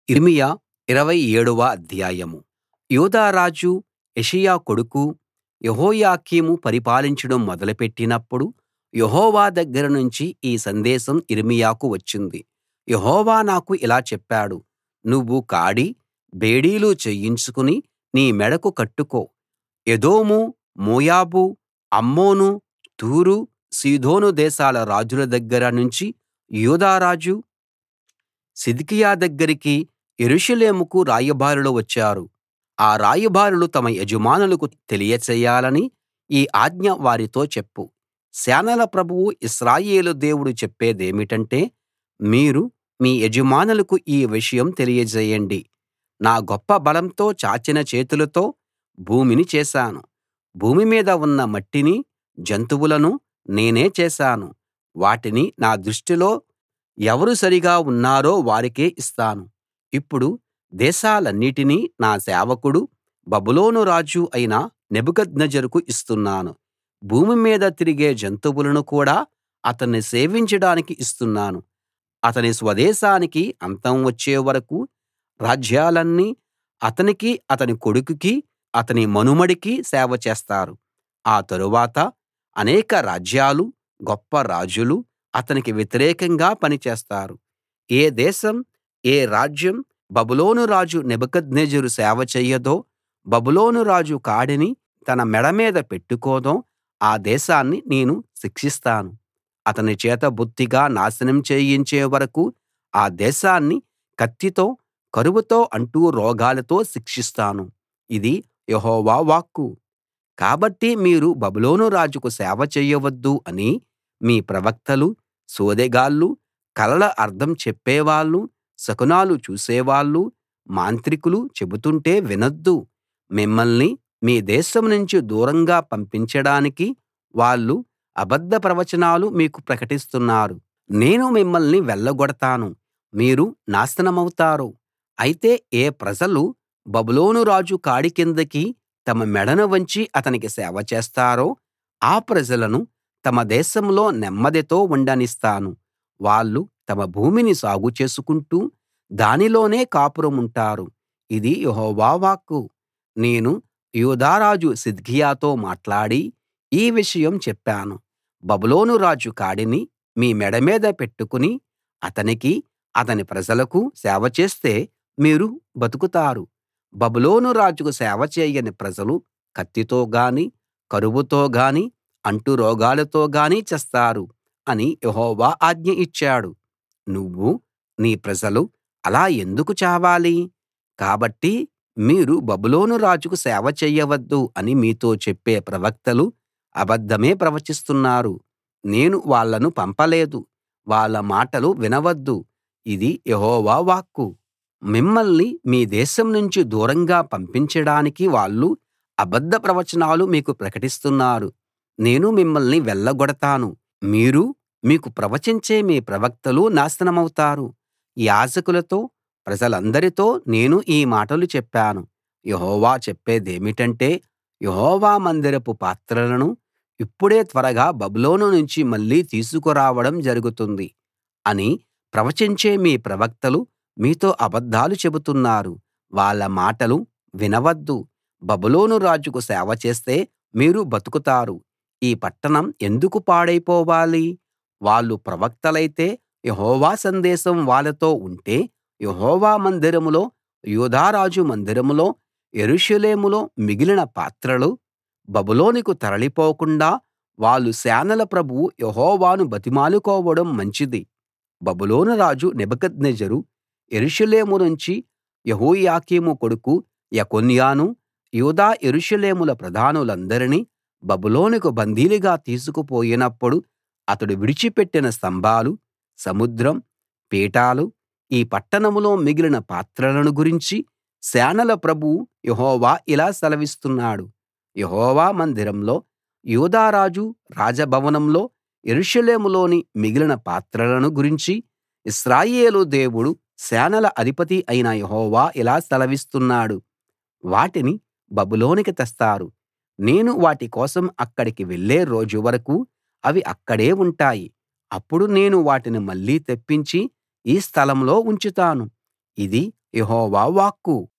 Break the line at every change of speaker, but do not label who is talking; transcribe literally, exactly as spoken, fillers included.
యిర్మీయా ఇరవై ఏడవ అధ్యాయం. యూదా రాజు యోషీయా కొడుకు యెహోయాకీము పరిపాలించడం మొదలుపెట్టినప్పుడు యెహోవా దగ్గర నుంచి ఈ సందేశం యిర్మీయాకు వచ్చింది. యెహోవా నాకు ఇలా చెప్పాడు, నువ్వు కాడి, బేడీలు చేయించుకుని నీ మెడకు కట్టుకో. ఎదోము, మోయాబు, అమ్మోను, తూరు, సీదోను దేశాల రాజుల దగ్గర నుంచి యూదా రాజు సిద్కియా దగ్గరికి యెరూషలేముకు రాయబారులు వచ్చారు. ఆ రాయబారులు తమ యజమానులకు తెలియచేయాలని ఈ ఆజ్ఞ వారితో చెప్పు. సేనల ప్రభువు ఇశ్రాయేలు దేవుడు చెప్పేదేమిటంటే, మీరు మీ యజమానులకు ఈ విషయం తెలియజేయండి. నా గొప్ప బలంతో చాచిన చేతులతో భూమిని చేశాను. భూమి మీద ఉన్న మట్టిని, జంతువులను నేనే చేశాను. వాటిని నా దృష్టిలో ఎవరు సరిగా ఉన్నారో వారికే ఇస్తాను. ఇప్పుడు దేశాలన్నిటినీ నా సేవకుడు బబులోను రాజు అయిన నెబుకద్నెజరుకు ఇస్తున్నాను. భూమి మీద తిరిగే జంతువులను కూడా అతన్ని సేవించడానికి ఇస్తున్నాను. అతని స్వదేశానికి అంతం వచ్చే వరకూ రాజ్యాలన్నీ అతనికీ అతని కొడుకుకీ అతని మనుమడికీ సేవ చేస్తారు. ఆ తరువాత అనేక రాజ్యాలూ గొప్ప రాజులూ అతనికి వ్యతిరేకంగా పనిచేస్తారు. ఏ దేశం, ఏ రాజ్యం బబులోను రాజు నెబుకద్నెజరు సేవ చెయ్యదో, బబులోను రాజు కాడిని తన మెడ మీద పెట్టుకోదో ఆ దేశాన్ని నేను శిక్షిస్తాను. అతని చేత బొత్తిగా నాశనం చేయించే వరకూ ఆ దేశాన్ని కత్తితో, కరువుతో అంటు రోగాలతో శిక్షిస్తాను. ఇది యెహోవా వాక్కు. కాబట్టి మీరు బబులోను రాజుకు సేవ చెయ్యవద్దు అని మీ ప్రవక్తలు, సోదెగాళ్ళు, కలల అర్థం చెప్పేవాళ్ళు, శకునాలు చూసేవాళ్ళు, మాంత్రికులు చెబుతుంటే వినొద్దు. మిమ్మల్ని మీ దేశం నుంచి దూరంగా పంపించడానికి వాళ్ళు అబద్ధ ప్రవచనాలు మీకు ప్రకటిస్తున్నారు. నేను మిమ్మల్ని వెళ్ళగొడతాను, మీరు నాశనమవుతారు. అయితే ఏ ప్రజలు బబులోను రాజు కాడి కిందకి తమ మెడను వంచి అతనికి సేవ చేస్తారో ఆ ప్రజలను తమ దేశంలో నెమ్మదితో ఉండనిస్తాను. వాళ్ళు తమ భూమిని సాగు చేసుకుంటూ దానిలోనే కాపురముంటారు. ఇది యెహోవా వాక్కు. నేను యూదా రాజు సిద్కియాతో మాట్లాడి ఈ విషయం చెప్పాను. బబులోను రాజు కాడిని మీ మెడ మీద పెట్టుకుని అతనికీ అతని ప్రజలకూ సేవ చేస్తే మీరు బతుకుతారు. బబులోను రాజుకు సేవ చేయని ప్రజలు కత్తితో గానీ, కరువుతో గానీ, అంటురోగాలతో గానీ చస్తారు అని యెహోవా ఆజ్ఞ ఇచ్చాడు. నువ్వూ నీ ప్రజలు అలా ఎందుకు చావాలి? కాబట్టి మీరు బబులోను రాజుకు సేవ చెయ్యవద్దు అని మీతో చెప్పే ప్రవక్తలు అబద్ధమే ప్రవచిస్తున్నారు. నేను వాళ్ళను పంపలేదు. వాళ్ళ మాటలు వినవద్దు. ఇది యెహోవా వాక్కు. మిమ్మల్ని మీ దేశం నుంచి దూరంగా పంపించడానికి వాళ్ళు అబద్ధ ప్రవచనాలు మీకు ప్రకటిస్తున్నారు. నేను మిమ్మల్ని వెళ్ళగొడతాను. మీరూ మీకు ప్రవచించే మీ ప్రవక్తలూ నాశనమవుతారు. యాజకులతో, ప్రజలందరితో నేను ఈ మాటలు చెప్పాను. యెహోవా చెప్పేదేమిటంటే, యెహోవా మందిరపు పాత్రలను ఇప్పుడే త్వరగా బబులోను నుంచి మళ్ళీ తీసుకురావడం జరుగుతుంది అని ప్రవచించే మీ ప్రవక్తలు మీతో అబద్ధాలు చెబుతున్నారు. వాళ్ళ మాటలు వినవద్దు. బబులోను రాజుకు సేవ చేస్తే మీరు బతుకుతారు. ఈ పట్టణం ఎందుకు పాడైపోవాలి? వాళ్ళు ప్రవక్తలైతే యెహోవా సందేశం వాళ్ళతో ఉంటే యెహోవా మందిరంలో, యూదా రాజు మందిరంలో, యెరూషలేములో మిగిలిన పాత్రలు బబులోనుకు తరలిపోకుండా వాళ్ళు సేనల ప్రభువు యెహోవాను బతిమాలుకోవడం మంచిది. బబులోను రాజు నెబుకద్నెజరు యెరూషలేము నుంచి యెహోయాకీము కొడుకు యెకొన్యాను, యూదా యెరూషలేముల ప్రధానులందరినీ బబులోనుకు బందీలుగా తీసుకుపోయినప్పుడు అతడు విడిచిపెట్టిన స్తంభాలు, సముద్రం, పీఠాలు, ఈ పట్టణంలో మిగిలిన పాత్రలను గురించి సేనల ప్రభువు యెహోవా ఇలా సెలవిస్తున్నాడు. యెహోవా మందిరంలో, యూదా రాజు రాజభవనంలో, యెరూషలేములోని మిగిలిన పాత్రలను గురించి ఇశ్రాయేలు దేవుడు, సేనల అధిపతి అయిన యెహోవా ఇలా సెలవిస్తున్నాడు. వాటిని బబులోనుకి తెస్తారు. నేను వాటి కోసం అక్కడికి వెళ్ళే రోజు వరకూ అవి అక్కడే ఉంటాయి. అప్పుడు నేను వాటిని మళ్ళీ తెప్పించి ఈ స్థలంలో ఉంచుతాను. ఇది యెహోవా వాక్కు.